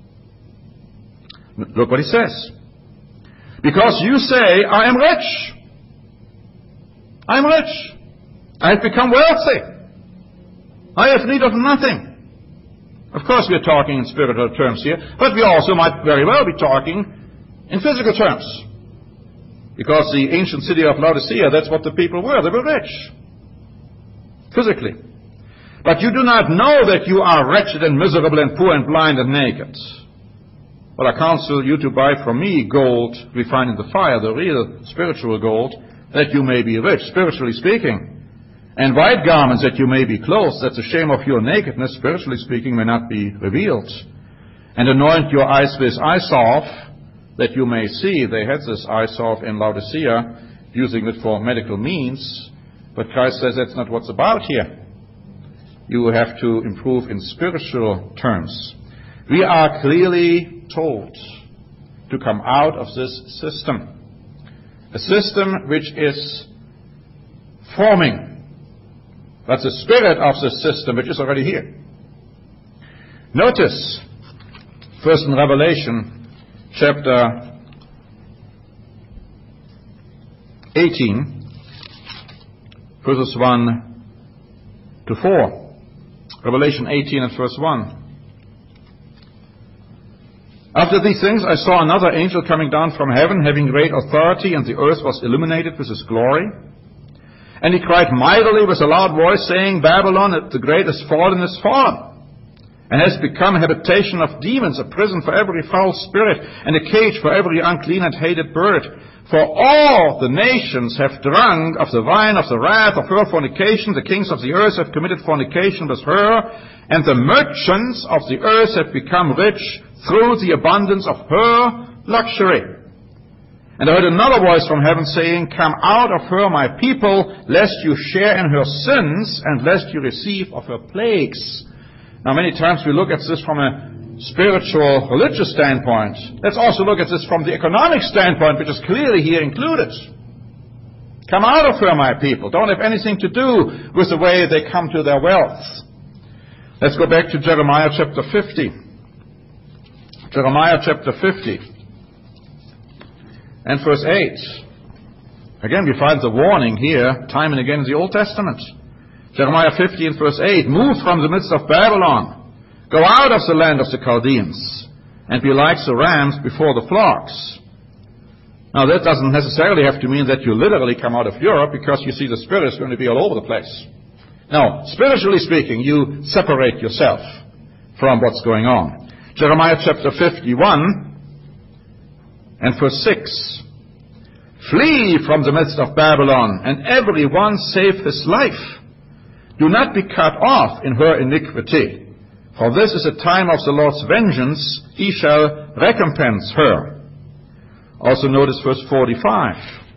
Look what he says. Because you say, I am rich. I am rich. I have become wealthy. I have need of nothing. Of course we are talking in spiritual terms here, but we also might very well be talking in physical terms. Because the ancient city of Laodicea, that's what the people were. They were rich. Physically. But you do not know that you are wretched and miserable and poor and blind and naked. Well, I counsel you to buy from me gold refined in the fire, the real spiritual gold, that you may be rich, spiritually speaking, and white garments that you may be clothed, that the shame of your nakedness, spiritually speaking, may not be revealed. And anoint your eyes with eye salve, that you may see. They had this eye salve in Laodicea, using it for medical means, but Christ says that's not what's about here. You have to improve in spiritual terms. We are clearly told to come out of this system. A system which is forming. That's the spirit of the system which is already here. Notice, first in Revelation chapter 18, verses 1 to 4. Revelation 18 and verse 1. After these things I saw another angel coming down from heaven, having great authority, and the earth was illuminated with his glory. And he cried mightily with a loud voice, saying, Babylon the great is fallen, and has become a habitation of demons, a prison for every foul spirit, and a cage for every unclean and hated bird. For all the nations have drunk of the wine of the wrath of her fornication. The kings of the earth have committed fornication with her, and the merchants of the earth have become rich through the abundance of her luxury. And I heard another voice from heaven saying, Come out of her, my people, lest you share in her sins, and lest you receive of her plagues. Now, many times we look at this from a spiritual, religious standpoint. Let's also look at this from the economic standpoint, which is clearly here included. Come out of her, my people. Don't have anything to do with the way they come to their wealth. Let's go back to Jeremiah chapter 50. Jeremiah chapter 50. And verse 8. Again, we find the warning here, time and again in the Old Testament. Jeremiah 50 and verse 8. Move from the midst of Babylon. Go out of the land of the Chaldeans, and be like the rams before the flocks. Now, that doesn't necessarily have to mean that you literally come out of Europe, because you see the Spirit is going to be all over the place. No, spiritually speaking, you separate yourself from what's going on. Jeremiah chapter 51 and verse 6. Flee from the midst of Babylon, and every one save his life. Do not be cut off in her iniquity. For this is a time of the Lord's vengeance. He shall recompense her. Also notice verse 45.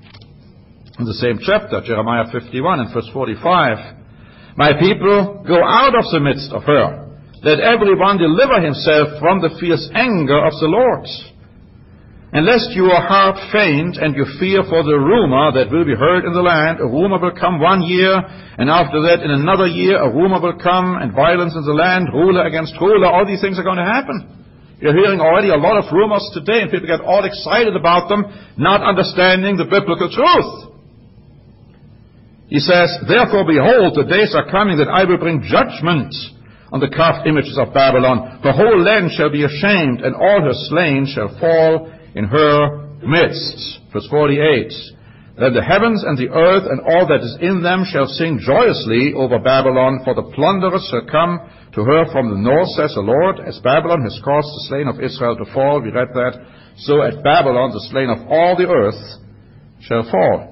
In the same chapter, Jeremiah 51 and verse 45. My people, go out of the midst of her. Let every one deliver himself from the fierce anger of the Lord. And lest your heart faint, and you fear for the rumor that will be heard in the land. A rumor will come 1 year, and after that in another year a rumor will come, and violence in the land, ruler against ruler. All these things are going to happen. You're hearing already a lot of rumors today, and people get all excited about them, not understanding the biblical truth. He says, therefore, behold, the days are coming that I will bring judgment on the carved images of Babylon. The whole land shall be ashamed, and all her slain shall fall in her midst. Verse 48. Then the heavens and the earth and all that is in them shall sing joyously over Babylon, for the plunderers shall come to her from the north, says the Lord. As Babylon has caused the slain of Israel to fall, we read that, so at Babylon the slain of all the earth shall fall.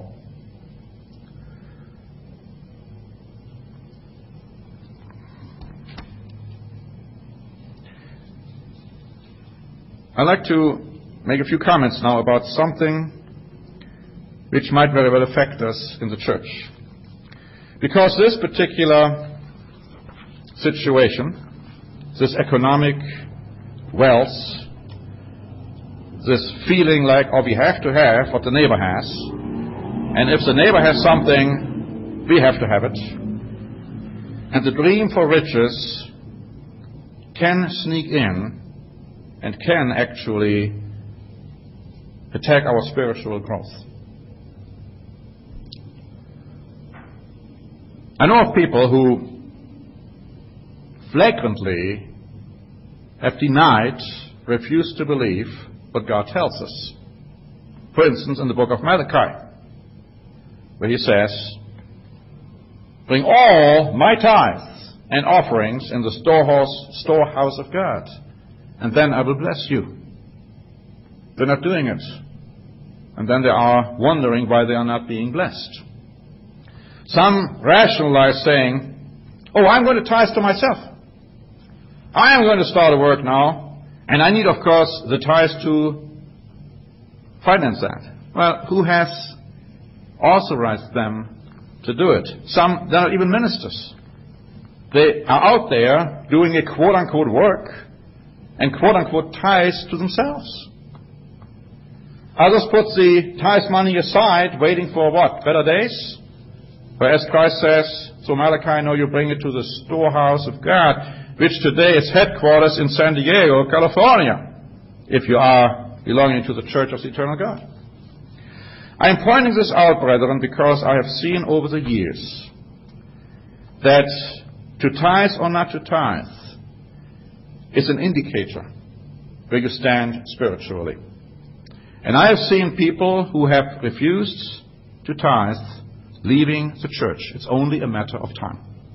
I'd like to make a few comments now about something which might very well affect us in the church. Because this particular situation, this economic wealth, this feeling like, oh, we have to have what the neighbor has, and if the neighbor has something, we have to have it, and the dream for riches can sneak in and can actually attack our spiritual growth. I know of people who flagrantly have denied, refused to believe what God tells us. For instance, in the book of Malachi, where he says, bring all my tithes and offerings in the storehouse of God, and then I will bless you. They're not doing it. And then they are wondering why they are not being blessed. Some rationalize saying, oh, I'm going to tithe to myself. I am going to start a work now, and I need, of course, the tithe to finance that. Well, who has authorized them to do it? Some, they're not even ministers. They are out there doing a quote-unquote work and quote-unquote tithes to themselves. Others put the tithe money aside, waiting for what? Better days? Whereas Christ says, so Malachi, no, you bring it to the storehouse of God, which today is headquarters in San Diego, California, if you are belonging to the Church of the Eternal God. I am pointing this out, brethren, because I have seen over the years that to tithe or not to tithe is an indicator where you stand spiritually. And I have seen people who have refused to tithe leaving the church. It's only a matter of time.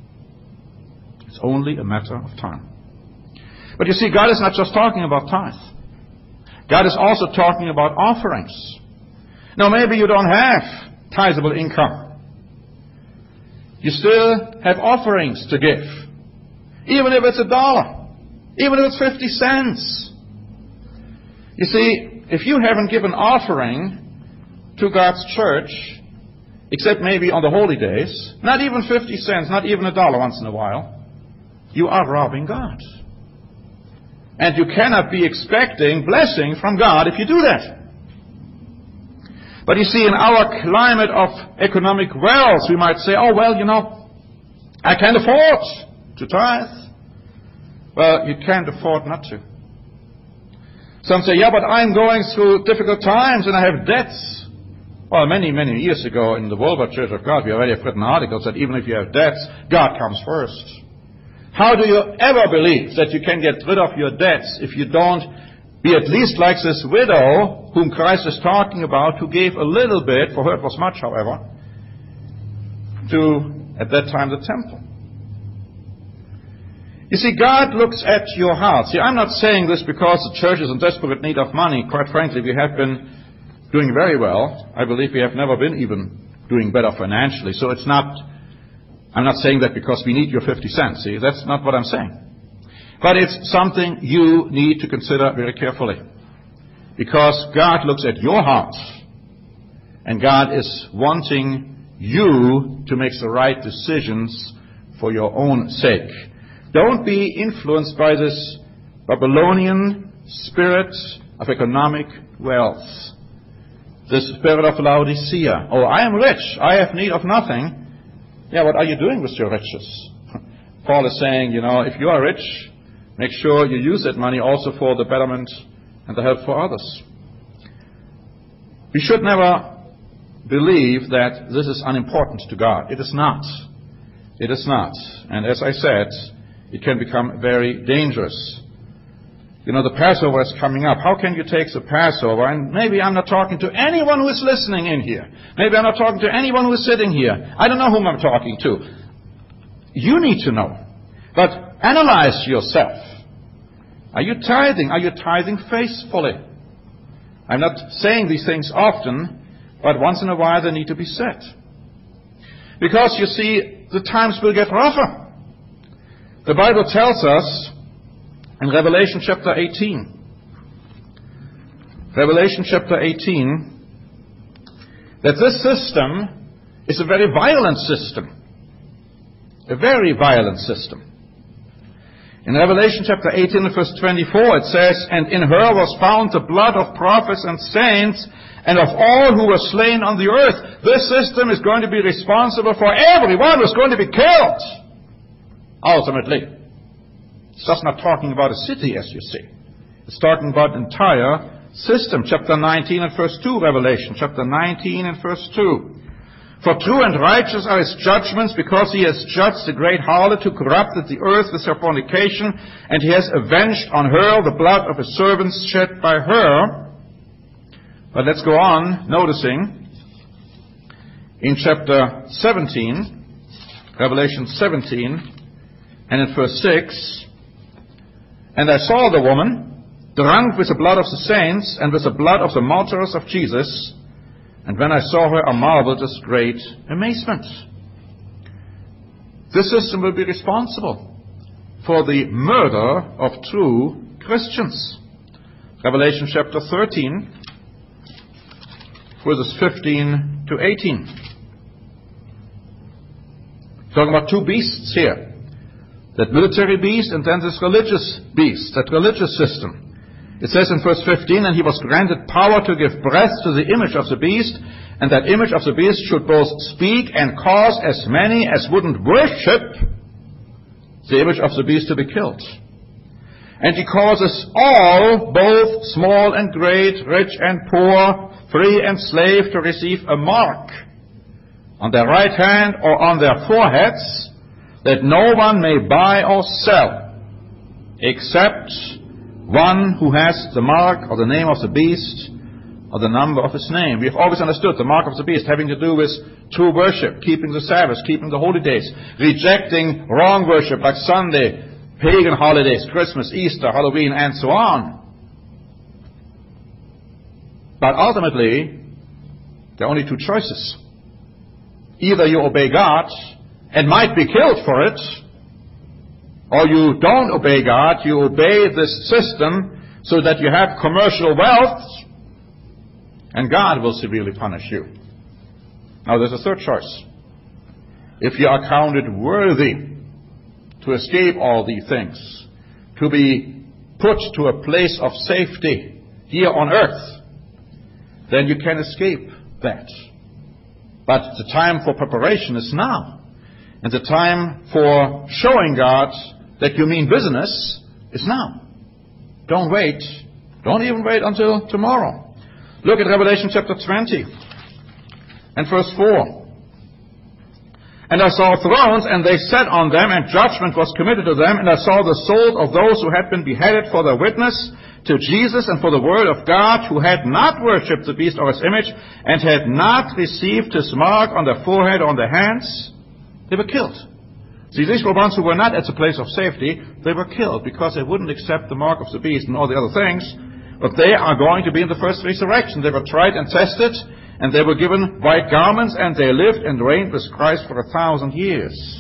It's only a matter of time. But you see, God is not just talking about tithe. God is also talking about offerings. Now, maybe you don't have titheable income. You still have offerings to give. Even if it's $1. Even if it's 50 cents. You see, if you haven't given offering to God's church, except maybe on the holy days, not even 50 cents, not even $1 once in a while, you are robbing God. And you cannot be expecting blessing from God if you do that. But you see, in our climate of economic wealth, we might say, oh, well, I can't afford to tithe. Well, you can't afford not to. Some say, yeah, but I'm going through difficult times and I have debts. Well, many, many years ago in the Worldwide Church of God, we already have written articles that even if you have debts, God comes first. How do you ever believe that you can get rid of your debts if you don't be at least like this widow whom Christ is talking about, who gave a little bit, for her it was much, however, to, at that time, the temple? You see, God looks at your heart. See, I'm not saying this because the church is in desperate need of money. Quite frankly, we have been doing very well. I believe we have never been even doing better financially. So I'm not saying that because we need your 50 cents. See, that's not what I'm saying. But it's something you need to consider very carefully. Because God looks at your heart. And God is wanting you to make the right decisions for your own sake. Don't be influenced by this Babylonian spirit of economic wealth. The spirit of Laodicea. Oh, I am rich. I have need of nothing. Yeah, what are you doing with your riches? Paul is saying, if you are rich, make sure you use that money also for the betterment and the help for others. We should never believe that this is unimportant to God. It is not. It is not. And as I said, it can become very dangerous. You know, the Passover is coming up. How can you take the Passover? And maybe I'm not talking to anyone who is listening in here. Maybe I'm not talking to anyone who is sitting here. I don't know whom I'm talking to. You need to know. But analyze yourself. Are you tithing? Are you tithing faithfully? I'm not saying these things often, but once in a while they need to be said. Because, you see, the times will get rougher. The Bible tells us in Revelation chapter 18, that this system is a very violent system. A very violent system. In Revelation chapter 18 verse 24 it says, "And in her was found the blood of prophets and saints, and of all who were slain on the earth." This system is going to be responsible for everyone who's going to be killed, ultimately. It's just not talking about a city, as you see. It's talking about an entire system. Chapter 19 and verse 2, Revelation. Chapter 19 and verse 2. "For true and righteous are his judgments, because he has judged the great harlot who corrupted the earth with her fornication, and he has avenged on her the blood of his servants shed by her." But let's go on, noticing in chapter 17, Revelation 17, and in verse 6, "And I saw the woman drunk with the blood of the saints and with the blood of the martyrs of Jesus. And when I saw her, I marveled with great amazement." This system will be responsible for the murder of true Christians. Revelation chapter 13, verses 15 to 18. Talking about two beasts here. That military beast and then this religious beast, that religious system. It says in verse 15, "And he was granted power to give breath to the image of the beast, and that image of the beast should both speak and cause as many as wouldn't worship the image of the beast to be killed. And he causes all, both small and great, rich and poor, free and slave, to receive a mark on their right hand or on their foreheads, that no one may buy or sell, except one who has the mark or the name of the beast or the number of his name." We have always understood the mark of the beast having to do with true worship, keeping the Sabbath, keeping the holy days, rejecting wrong worship like Sunday, pagan holidays, Christmas, Easter, Halloween, and so on. But ultimately, there are only two choices. Either you obey God and might be killed for it, or you don't obey God, you obey this system so that you have commercial wealth, and God will severely punish you. Now there's a third choice. If you are counted worthy to escape all these things, to be put to a place of safety here on earth, then you can escape that. But the time for preparation is now. And the time for showing God that you mean business is now. Don't wait. Don't even wait until tomorrow. Look at Revelation chapter 20 and verse 4. "And I saw thrones, and they sat on them, and judgment was committed to them. And I saw the souls of those who had been beheaded for their witness to Jesus and for the word of God, who had not worshipped the beast or his image, and had not received his mark on their forehead or on their hands." They were killed. See, these were ones who were not at the place of safety. They were killed because they wouldn't accept the mark of the beast and all the other things. But they are going to be in the first resurrection. They were tried and tested, and they were given white garments, and they lived and reigned with Christ for 1,000 years.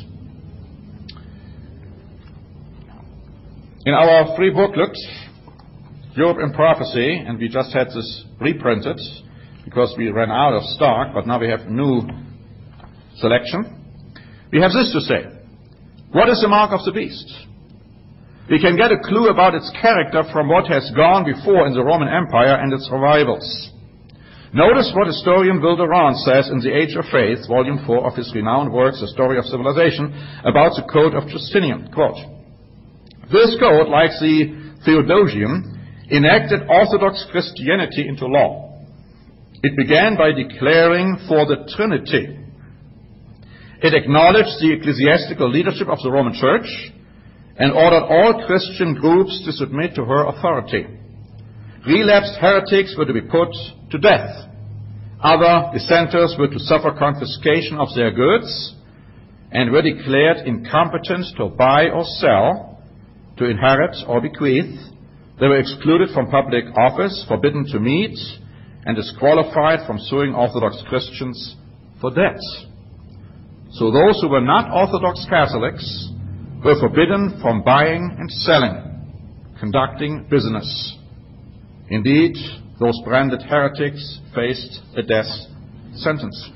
In our free booklet, Europe in Prophecy, and we just had this reprinted because we ran out of stock, but now we have new selection. We have this to say. What is the mark of the beast? We can get a clue about its character from what has gone before in the Roman Empire and its revivals. Notice what historian Wilderand says in The Age of Faith, volume 4 of his renowned works, The Story of Civilization, about the Code of Justinian. Quote, "This code, like the Theodosian, enacted Orthodox Christianity into law. It began by declaring for the Trinity. It acknowledged the ecclesiastical leadership of the Roman Church and ordered all Christian groups to submit to her authority. Relapsed heretics were to be put to death. Other dissenters were to suffer confiscation of their goods and were declared incompetent to buy or sell, to inherit or bequeath. They were excluded from public office, forbidden to meet, and disqualified from suing Orthodox Christians for debts. So those who were not Orthodox Catholics were forbidden from buying and selling, conducting business. Indeed, those branded heretics faced a death sentence.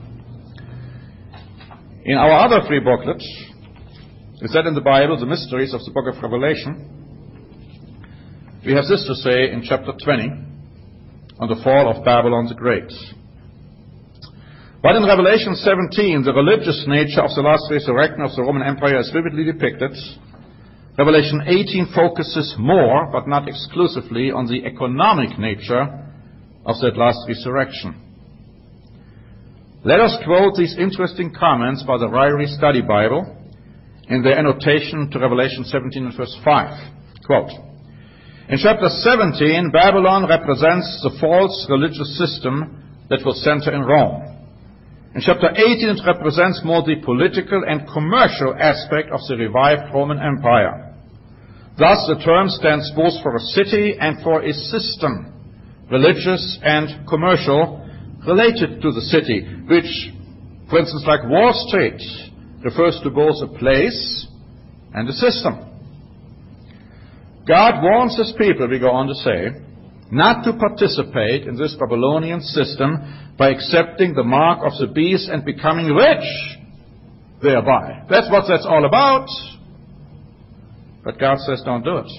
In our other free booklet, is that in the Bible, The Mysteries of the Book of Revelation, we have this to say in chapter 20 on the fall of Babylon the Great. But in Revelation 17, the religious nature of the last resurrection of the Roman Empire is vividly depicted. Revelation 18 focuses more, but not exclusively, on the economic nature of that last resurrection. Let us quote these interesting comments by the Ryrie Study Bible in their annotation to Revelation 17 and verse 5. Quote, in chapter 17, Babylon represents the false religious system that will center in Rome. In chapter 18, it represents more the political and commercial aspect of the revived Roman Empire. Thus, the term stands both for a city and for a system, religious and commercial, related to the city, which, for instance, like Wall Street, refers to both a place and a system. God warns his people, we go on to say, not to participate in this Babylonian system by accepting the mark of the beast and becoming rich thereby. That's what that's all about. But God says don't do it.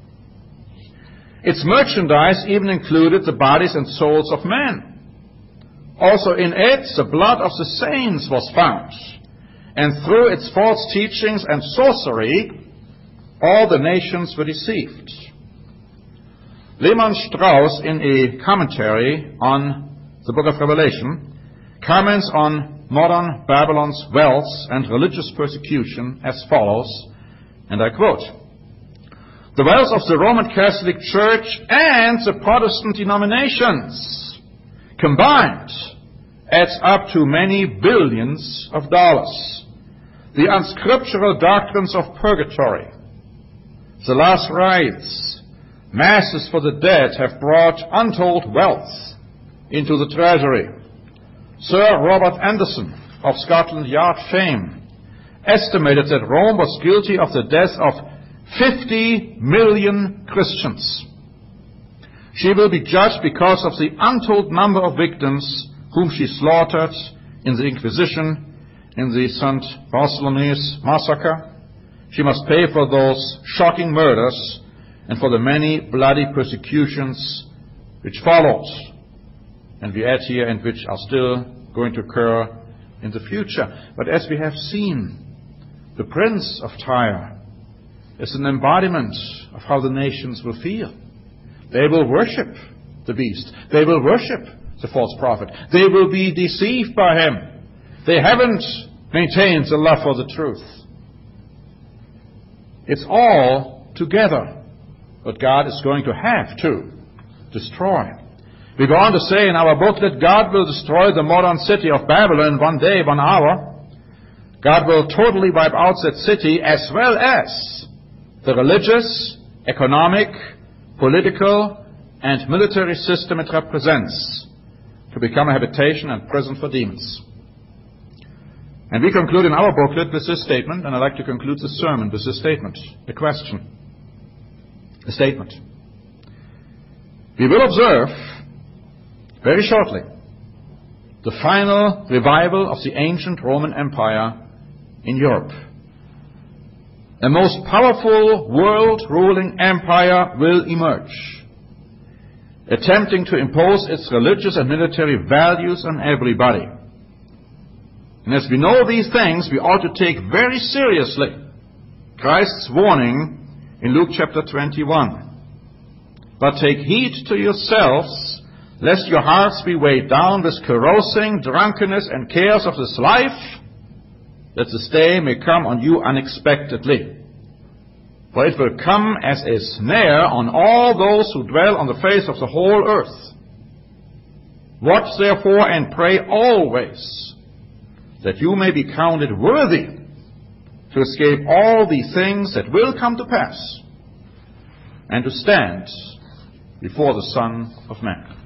Its merchandise even included the bodies and souls of men. Also in it, the blood of the saints was found. And through its false teachings and sorcery, all the nations were deceived. Lehmann Strauss, in a commentary on the book of Revelation, comments on modern Babylon's wealth and religious persecution as follows, and I quote, the wealth of the Roman Catholic Church and the Protestant denominations combined adds up to many billions of dollars. The unscriptural doctrines of purgatory, the last rites, masses for the dead have brought untold wealth into the treasury. Sir Robert Anderson of Scotland Yard fame estimated that Rome was guilty of the death of 50 million Christians. She will be judged because of the untold number of victims whom she slaughtered in the Inquisition, in the St. Bartholomew's massacre. She must pay for those shocking murders and for the many bloody persecutions which followed, and we add here, and which are still going to occur in the future. But as we have seen, the Prince of Tyre is an embodiment of how the nations will feel. They will worship the beast. They will worship the false prophet. They will be deceived by him. They haven't maintained the love for the truth. It's all together what God is going to have to destroy. We go on to say in our book that God will destroy the modern city of Babylon one day, 1 hour. God will totally wipe out that city as well as the religious, economic, political, and military system it represents to become a habitation and prison for demons. And we conclude in our booklet with this statement, and I'd like to conclude the sermon with this statement, a question, a statement. We will observe very shortly the final revival of the ancient Roman Empire in Europe. A most powerful world-ruling empire will emerge, attempting to impose its religious and military values on everybody. And as we know these things, we ought to take very seriously Christ's warning in Luke chapter 21. But take heed to yourselves, lest your hearts be weighed down with carousing, drunkenness, and cares of this life, that this day may come on you unexpectedly. For it will come as a snare on all those who dwell on the face of the whole earth. Watch therefore and pray always, that you may be counted worthy to escape all the things that will come to pass, and to stand before the Son of Man.